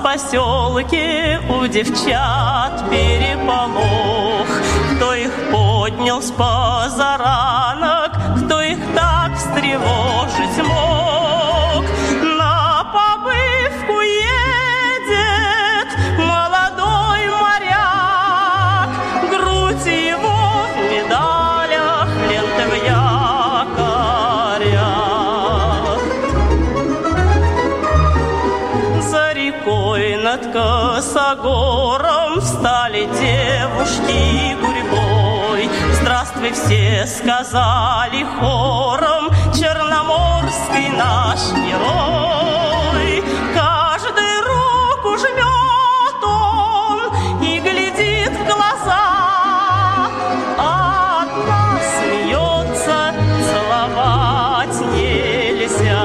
поселке у девчат переполох. Кто их поднял с позаранок, кто их так встревожить мог? На побывку едет молодой моряк, грудь его в медалях, ленты в якорях. За рекой над косогором встали девушки гурьбой. Здравствуй, все сказали хором, черноморский наш герой. Каждый руку жмет он и глядит в глаза, а одна смеется, целовать нельзя.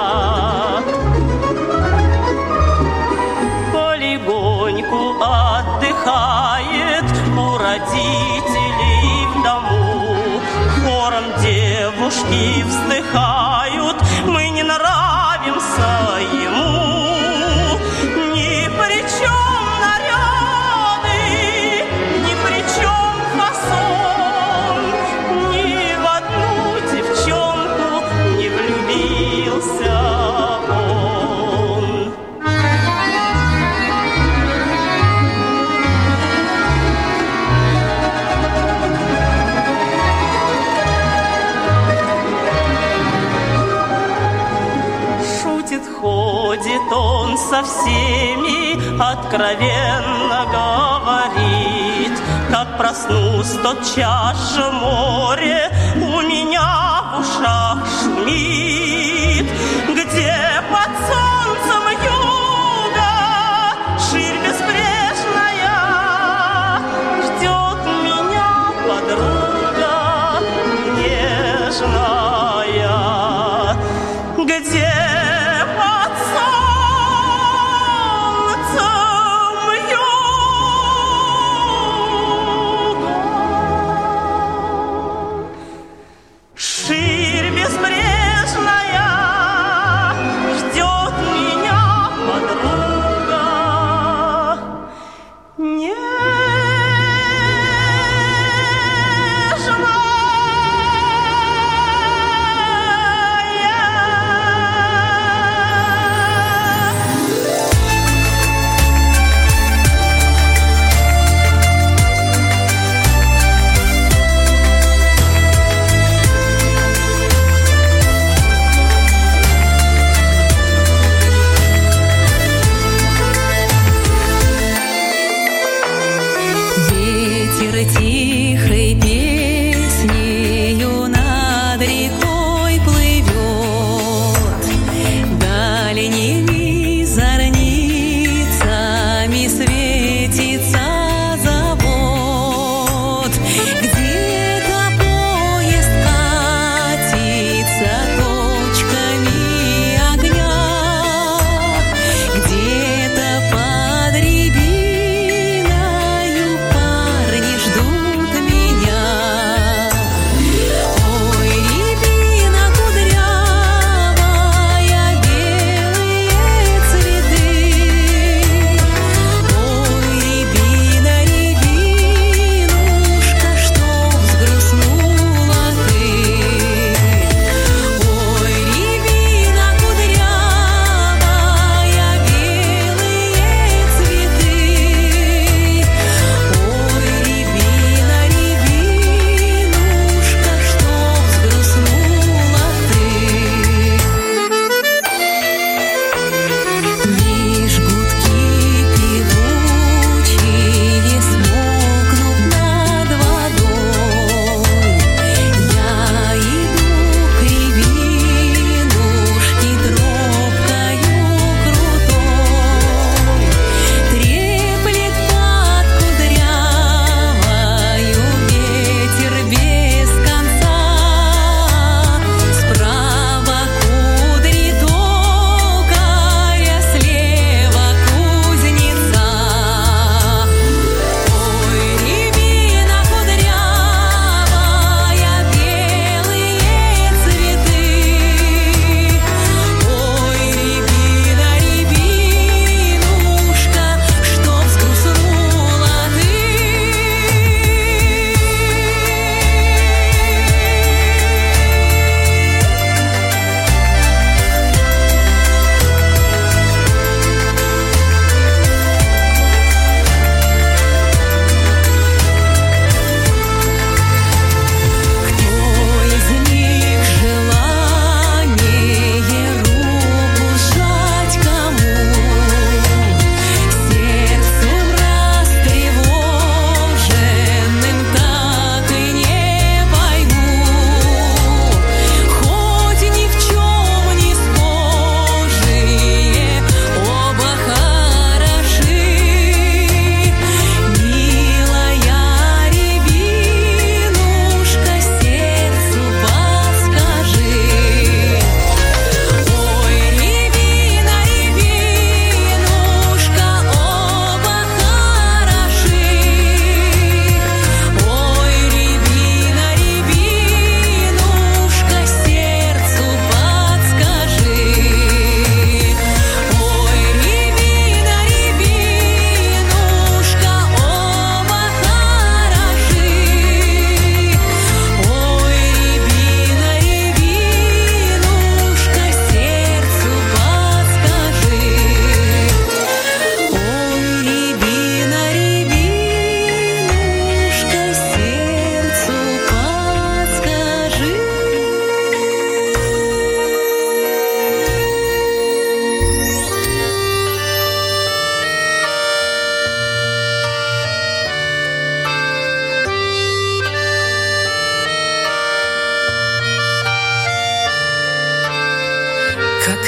Полегоньку отдыхает у родителей в дому. Хором девушки вздыхают, мы не нравимся ему. Ни при чем наряды, ни при чем фасон, ни в одну девчонку не влюбился он. Ходит он со всеми, откровенно говорит: как проснусь, тотчас же море у меня в ушах шумит. Где под солнцем юга ширь безбрежная, ждет меня подруга нежная. Где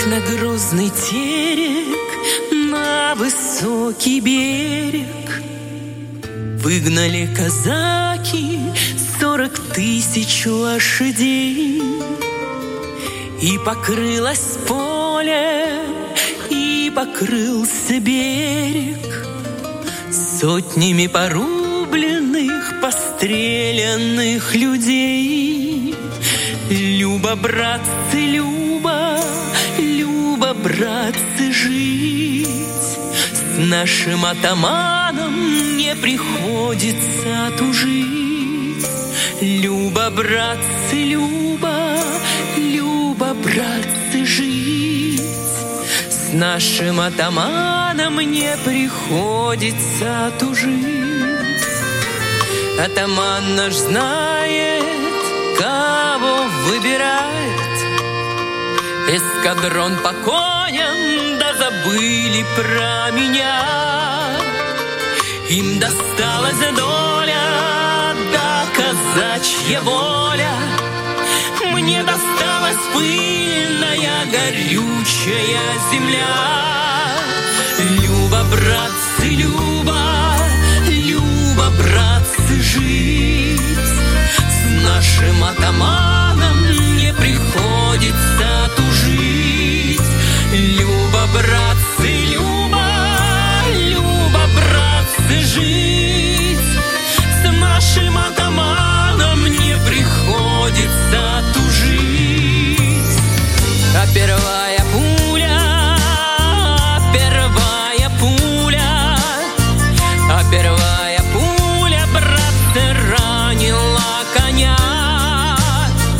на грозный терек, на высокий берег выгнали казаки 40 000 лошадей. И покрылось поле, и покрылся берег сотнями порубленных, постреленных людей. Люба, братцы, Люба, Люба, братцы, жить с нашим атаманом не приходится тужить. Люба, братцы, Люба, Люба, братцы, жить с нашим атаманом не приходится тужить. Атаман наш знает, кого выбирает. Эскадрон по коням, да забыли про меня. Им досталась доля, да казачья воля. Мне досталась пыльная, горючая земля. Люба, братцы, Люба, Люба, братцы, жить с нашим атаманом не приходится тужить. Люба, братцы, Люба, Люба, братцы, жить с нашим атаманом не приходится тужить. А первая пуля, первая пуля, а первая пуля, братцы, ранила коня.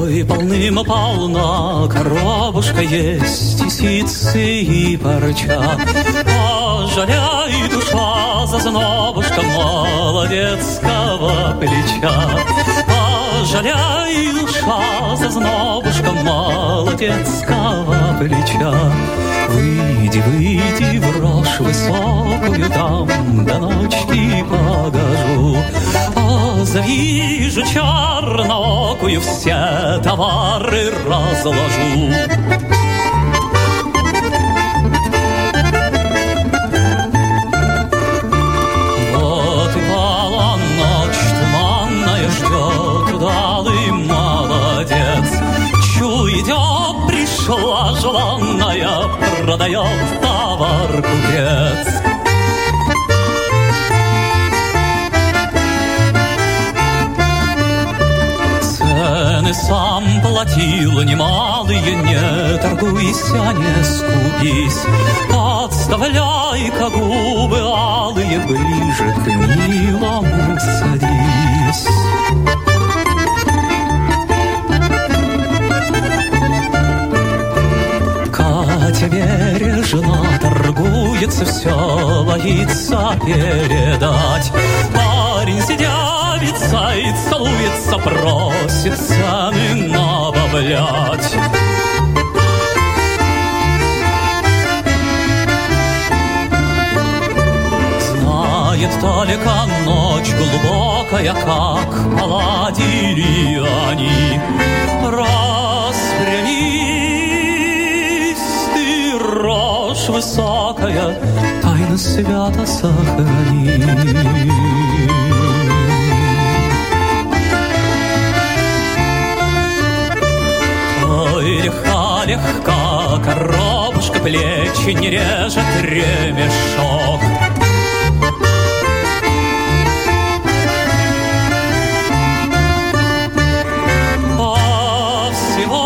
Ой, полным-полна коровушка есть, и сицы, и парча. Пожалей, душа, зазнобушка молодецкого плеча. Пожалей, душа, зазнобушка молодецкого плеча. Выйди, выйди в рожь высокую, там до ночи погожу. Завижу черноокую, все товары разложу. Вот и пала ночь туманная, ждет удалый молодец. Чует, пришла желанная, продает товар купец. Цены сам платил немалые, не торгуйся, не скупись. Подставляй-ка губы алые, ближе к милому садись. Катя бережно торгуется, все боится передать. Парень сидявится и целуется, просит цены набавлять. Знает только ночь глубокая, как поладили они. Распрямись ты, рожь высокая, тайна свято сохрани. Ой, легка коробушка, плечи не режет ремешок. А всего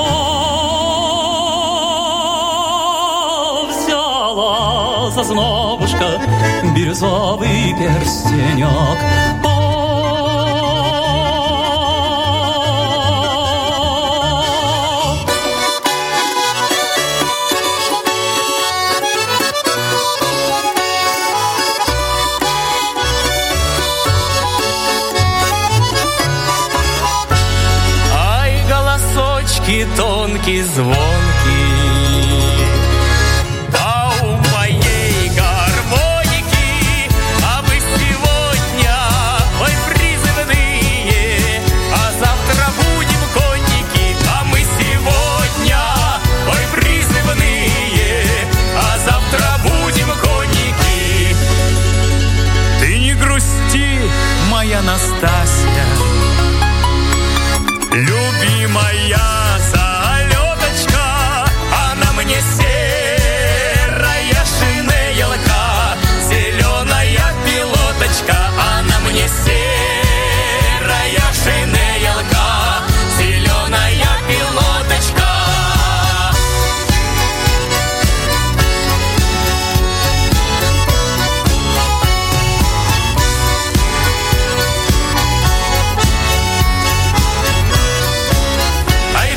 взяла зазнобушка бирюзовый перстенек. Тонкий, звонкий, а у моей гармоники, а мы сегодня, ой, призывные, а завтра будем конники, а мы сегодня, ой, призывные, а завтра будем конники. Ты не грусти, моя Настасья, любимая. Серая шинелка, зеленая пилоточка, она мне серая шинелка, зеленая пилоточка. Ай,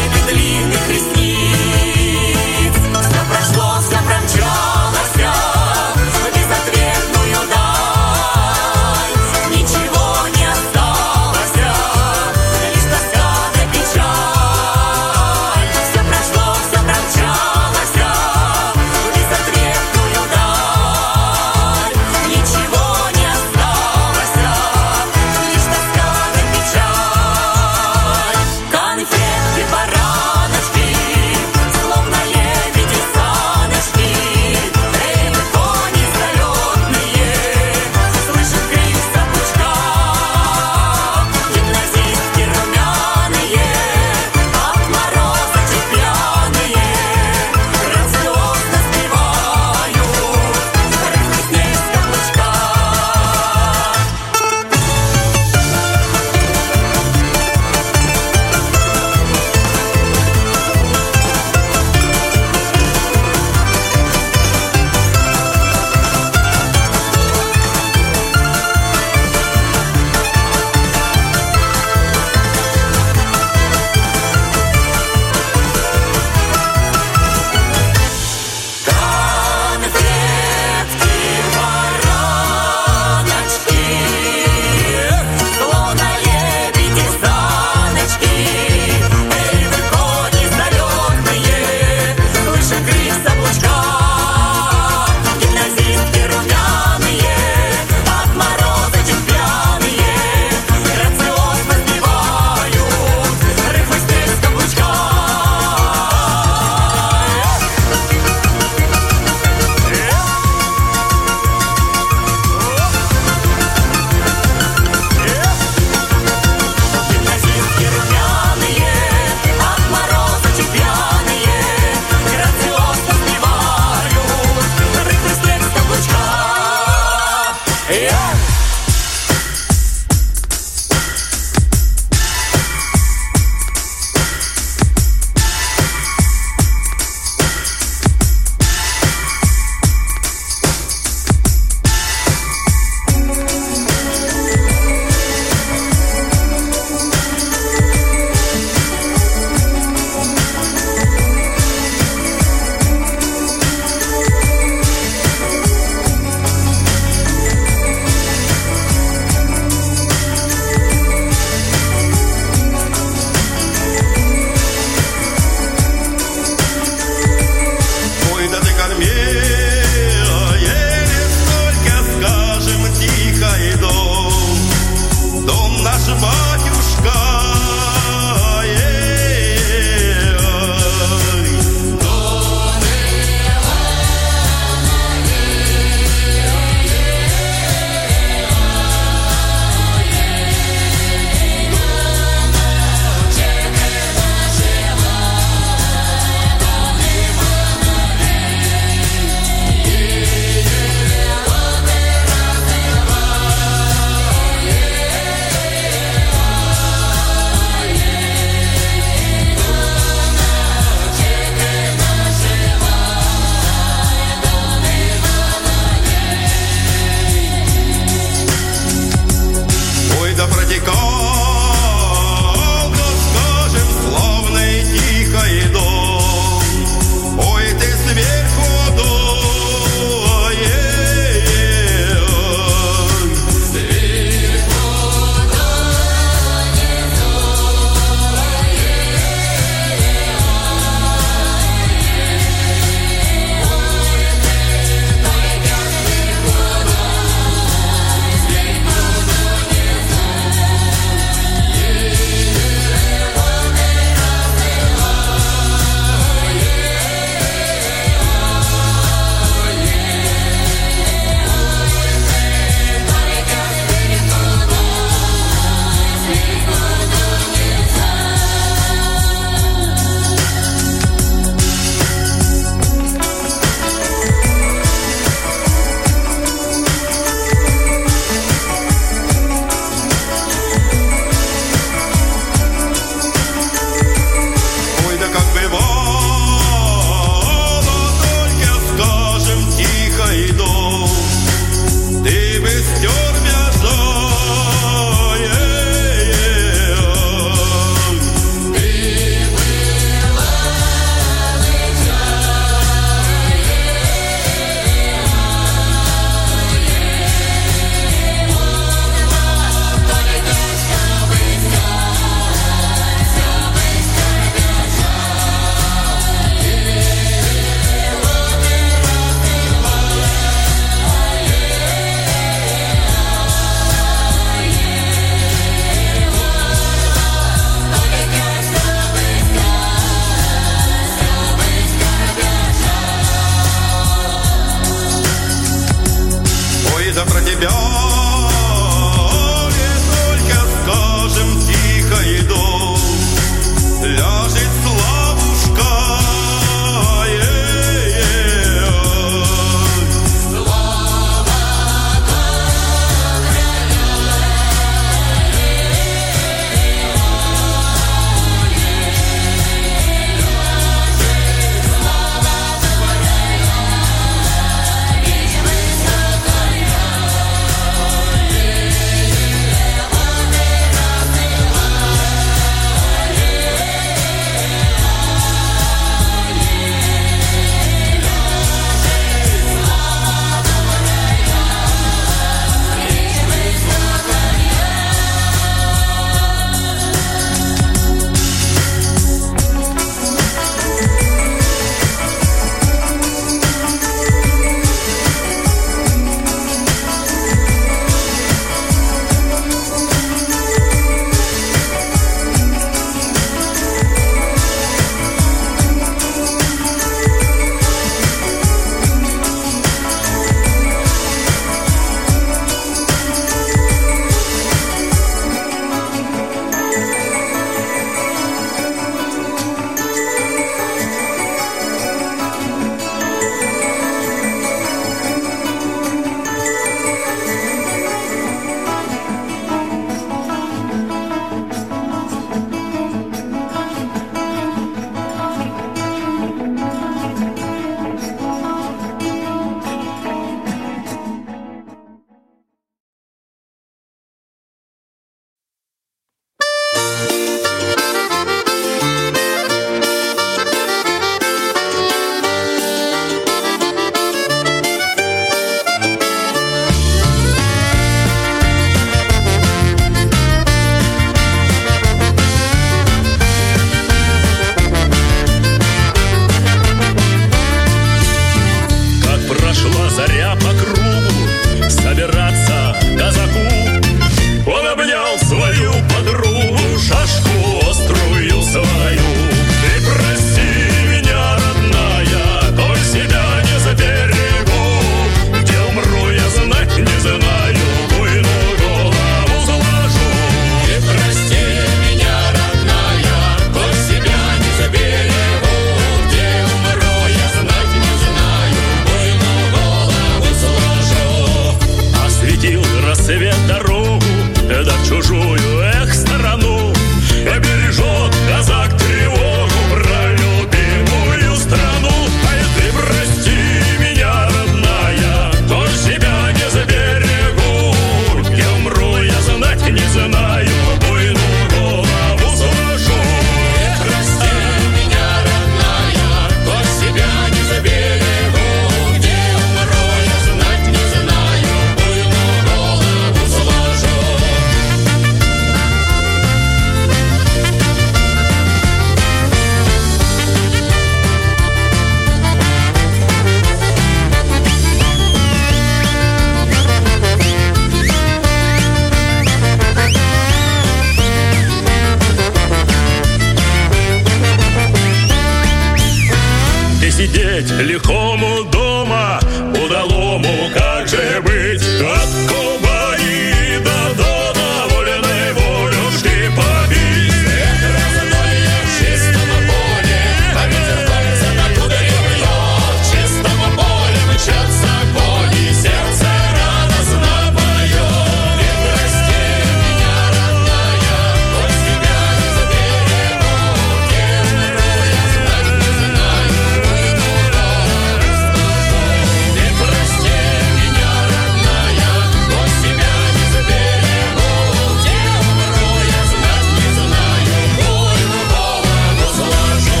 сидеть лихому дома, удалому как же быть? От Кубани до Дона вольной волюшки побить. Ветер раздолье в чистом поле, а ветер донится, откуда и бьет. В чистом поле мчатся кони, сердце радостно поет. Не прости меня, родная, хоть тебя не заберегу. Кемру я знать не знаю, уйду горы схожу. Не прости меня, родная, хоть тебя не заберегу. Кемру я знать не знаю, уйду голову сложу.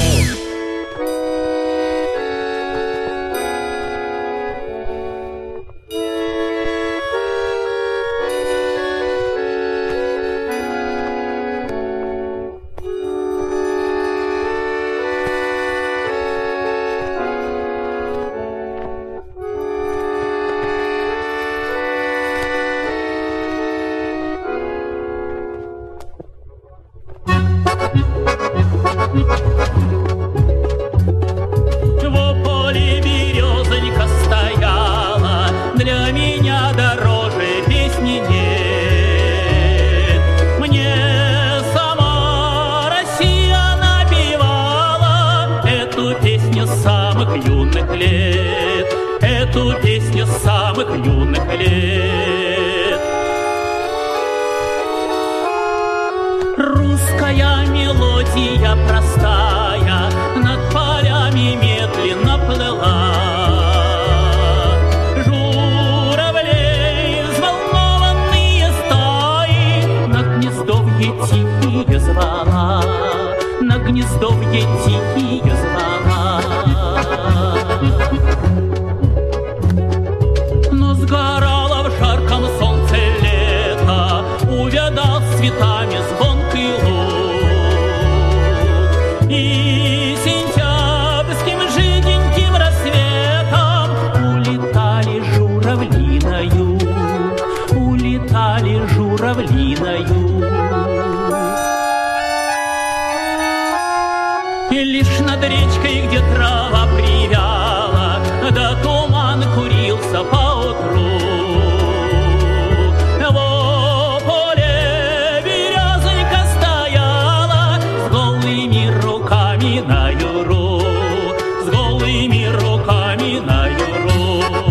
В поле березонька стояла, для меня дороже песни нет. Мне сама Россия напевала эту песню с самых юных лет, эту песню с самых юных лет. Русская мелодия простая над полями медленно плыла. Журавлей взволнованные стаи на гнездовье тихие звала, на гнездовье тихие звала. Но сгорало в жарком солнце лето, увядал с цветами звонкий луг. И сентябрьским жиденьким рассветом улетали журавли на юг, улетали журавли на юг. И лишь над речкой, где трава привяла, да туман курился поутру. Во поле березонька стояла с голыми руками на юру, с голыми руками на юру.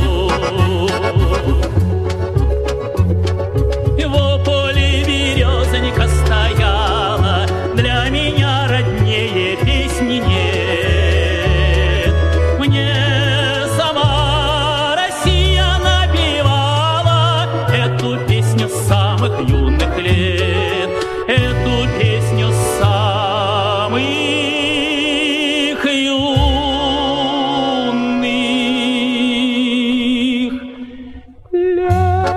Во поле березонька стояла, для меня роднее песни нет. Мне сама Россия напевала эту песню с самых юных лет, эту песню с самых юных лет.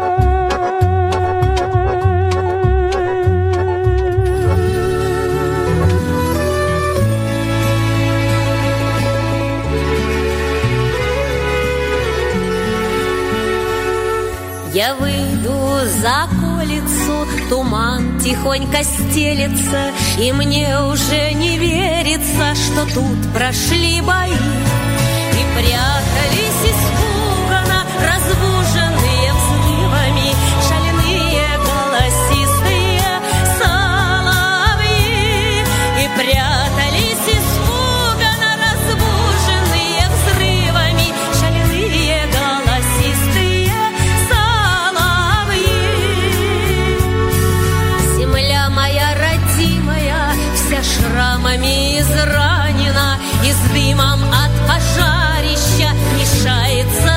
Я выйду за околицу, туман тихонько стелется, и мне уже не верится, что тут прошли бои. И прятались испуганно, разбуженные взрывами, шальные голосистые соловьи. И прятались испуганно, разбуженные взрывами, шальные голосистые соловьи. Земля моя родимая, вся шрамами изранена, и с дымом от пожарища мешается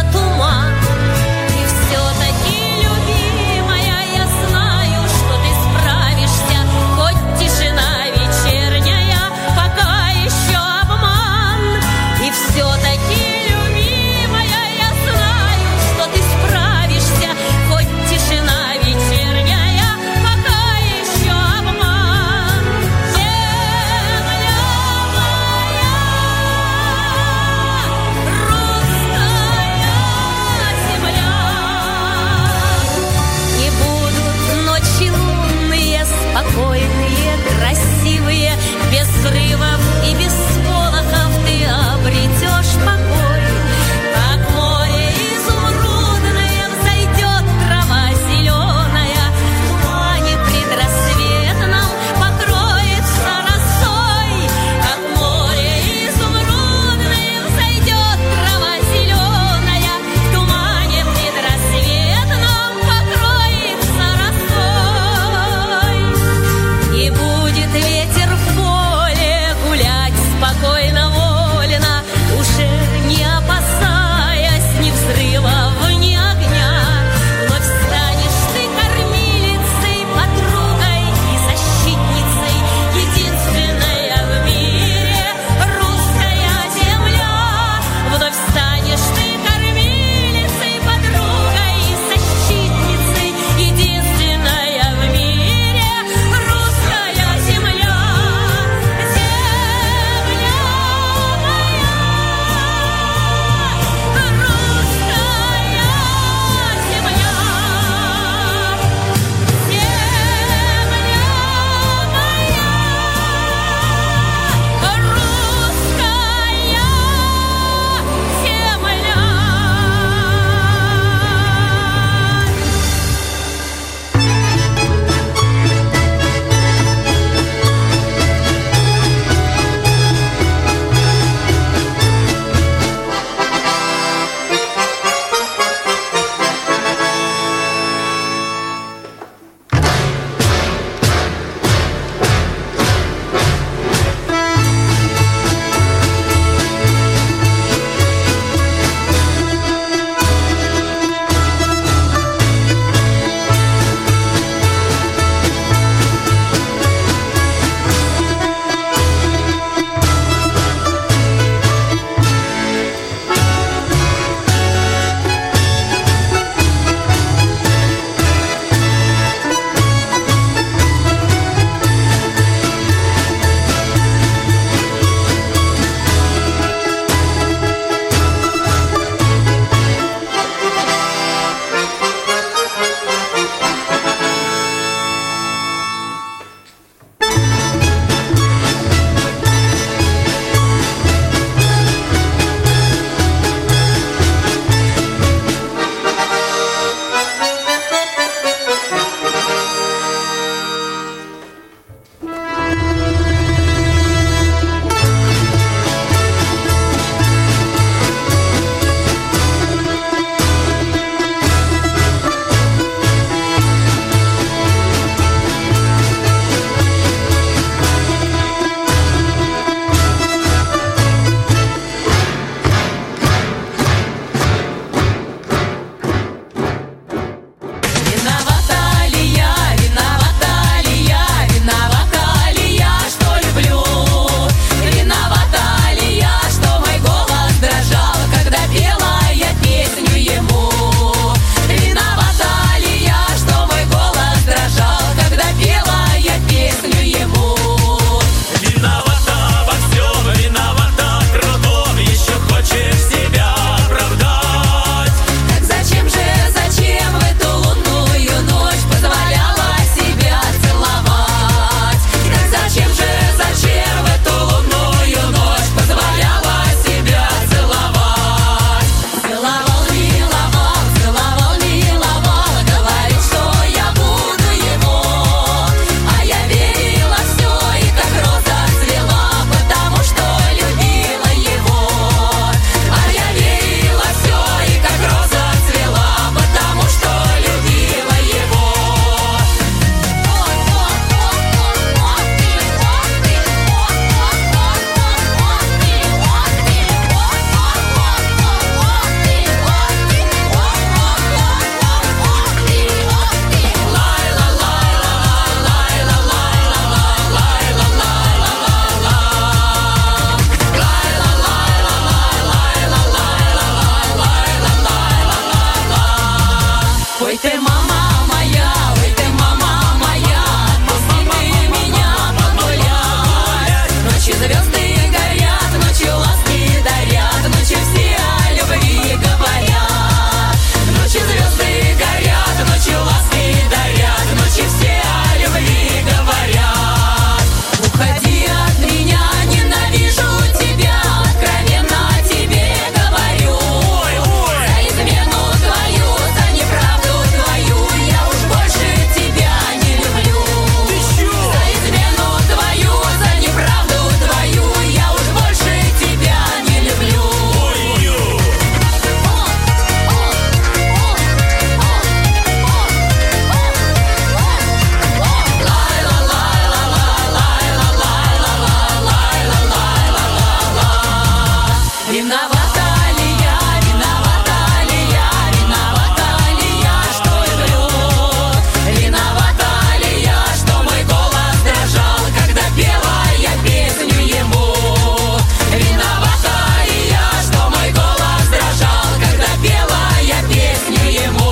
Виновата ли я, виновата ли я, виновата ли я, что люблю? Виновата ли я, что мой голос дрожал, когда пела я песню ему? Виновата ли я, что мой голос дрожал, когда пела я песню ему?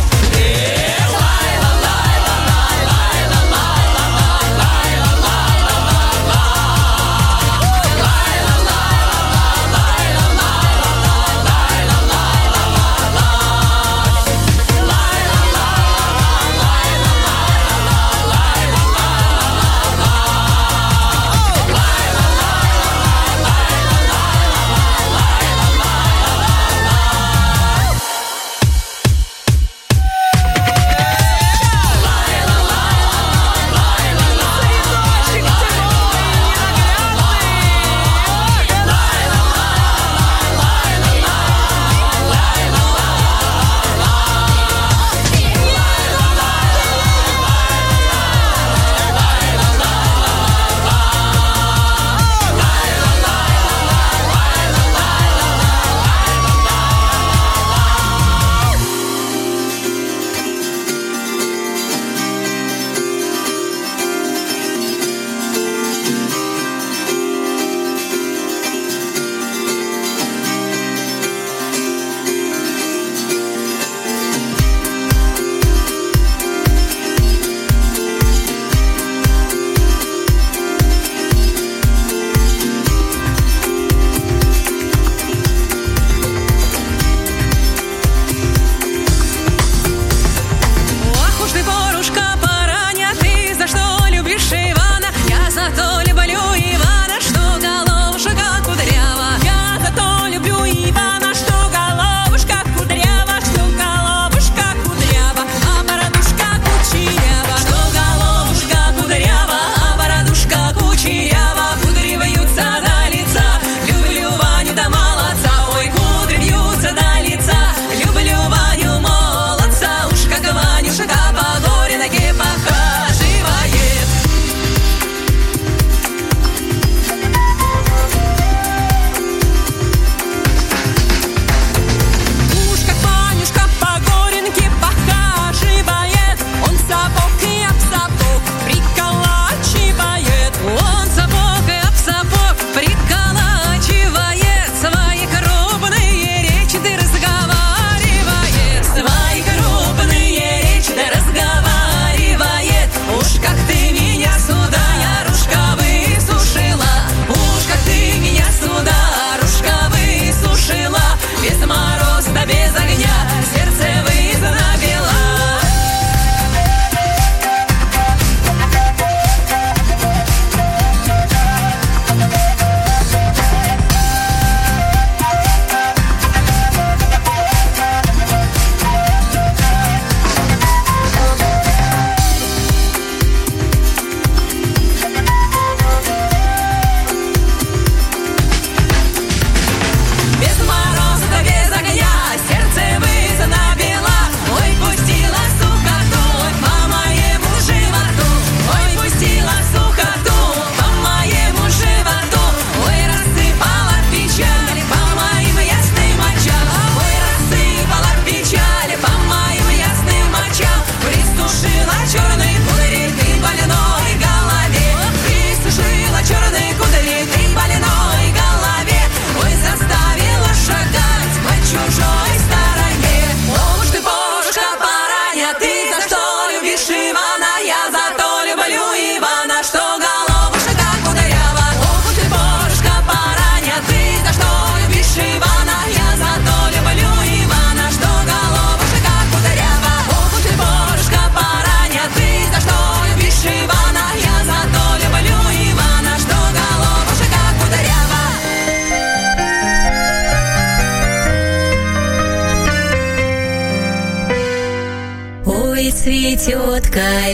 Цветет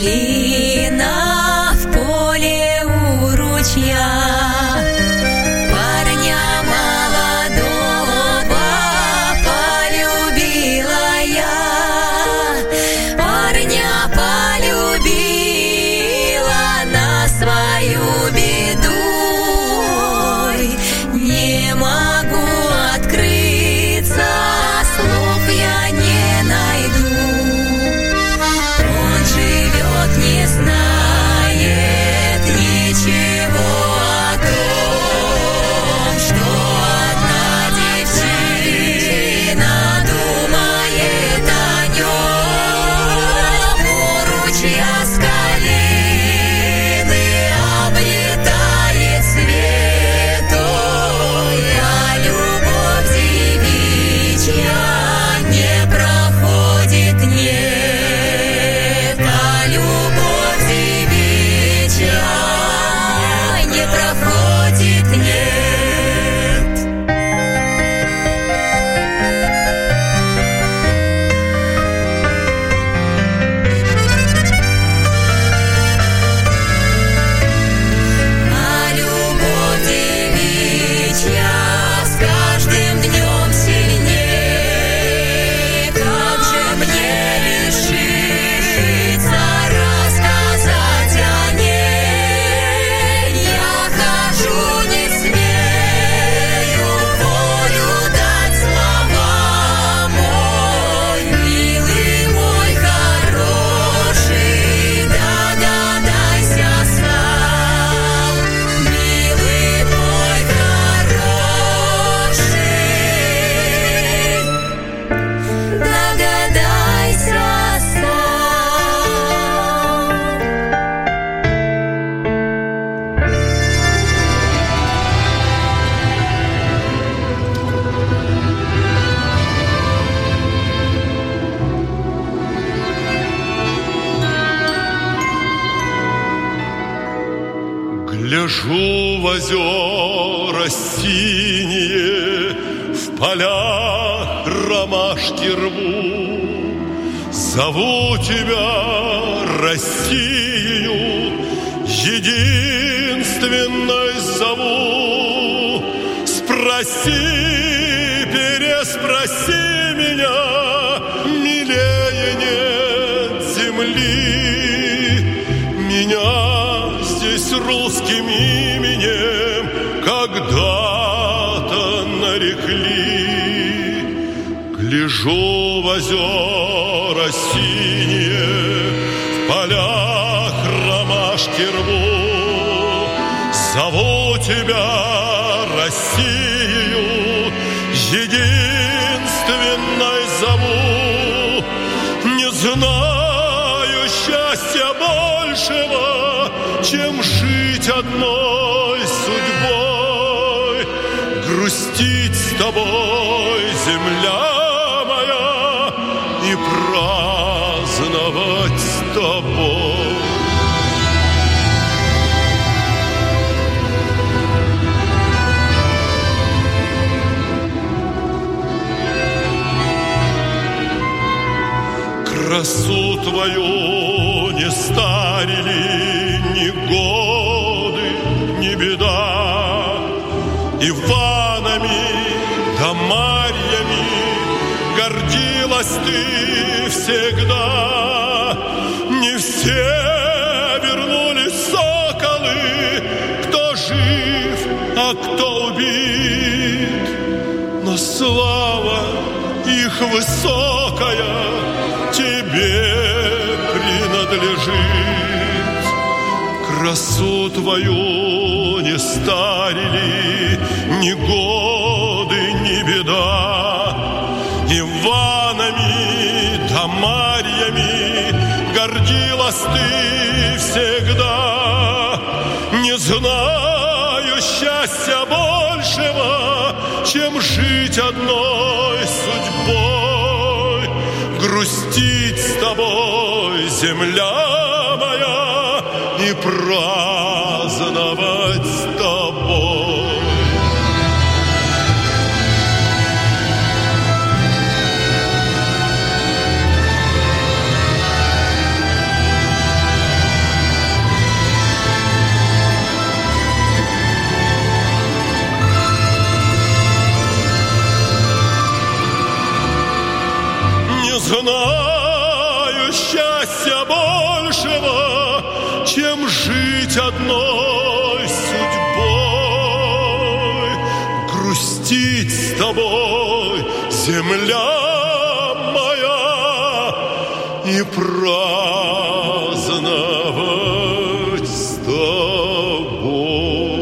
калина в поле у ручья, парня молодого полюбила я, парня полюбила на свою беду. Не могу Гляжу в озера синие, в полях ромашки рву. Зову тебя, Россию, единственной зову. Спроси, переспроси меня, милее нет земли. Меня здесь русским именем когда-то нарекли. Гляжу в озера синие, в полях ромашки рву. Зову тебя, Россию, единственной зову. Не знаю счастья большего, чем жить одной судьбой, грустить с тобой, земля моя, и праздновать с тобой. Красу твою не старили ни годы, ни беда. Иванами да Марьями гордилась ты всегда. Не все вернулись соколы, кто жив, а кто убит. Но слава их высокая тебе принадлежит. Красу твою не старили ни годы, ни беда. Иванами да Марьями гордилась ты всегда. Не знаю счастья большего, чем жить одной судьбой, грустить с тобой, земля моя, и праздновать с тобой. Не знаю счастья большего, чем жить одной судьбой, грустить с тобой, земля моя, и праздновать с тобой.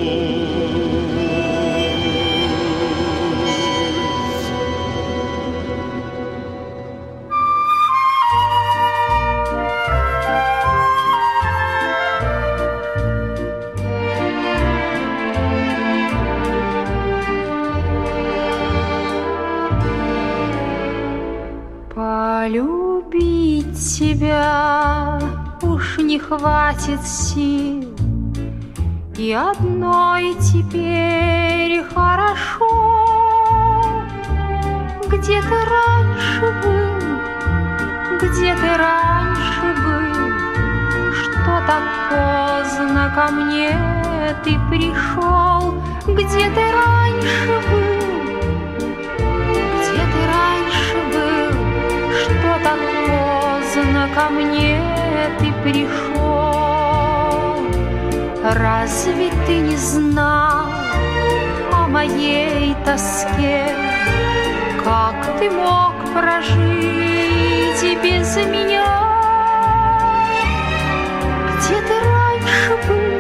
Полюбить тебя уж не хватит сил, и одной теперь хорошо. Где ты раньше был, где ты раньше был, что так поздно ко мне ты пришел? Где ты раньше был, где ты раньше был, что так поздно ко мне ты пришел? Разве ты не знал о моей тоске? Как ты мог прожить и без меня? Где ты раньше был?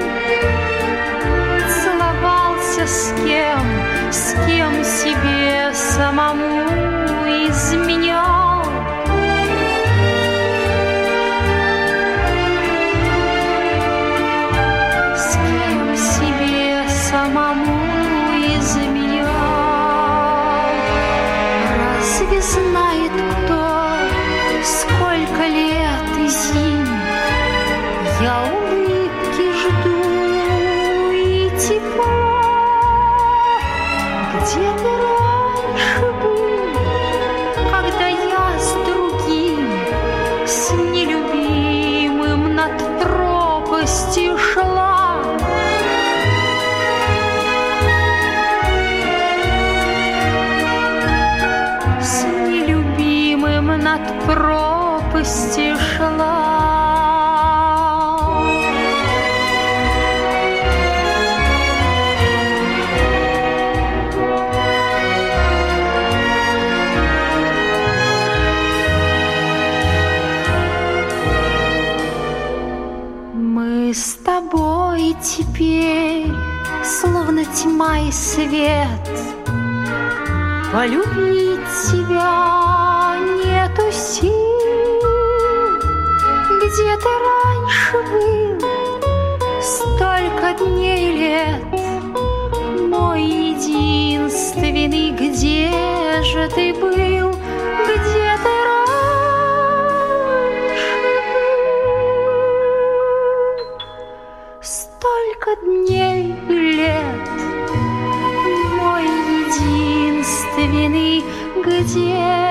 Целовался с кем себе самому изменял? С кем себе самому изменял? Разве знает кто, сколько лет и зим я улыбки жду и пропасти шла. Мы с тобой теперь словно тьма и свет. Полюбить тебя нету сил. Где ты раньше был столько дней и лет? Мой единственный, где же ты был? Где ты раньше был? Столько дней и лет. Мой единственный, где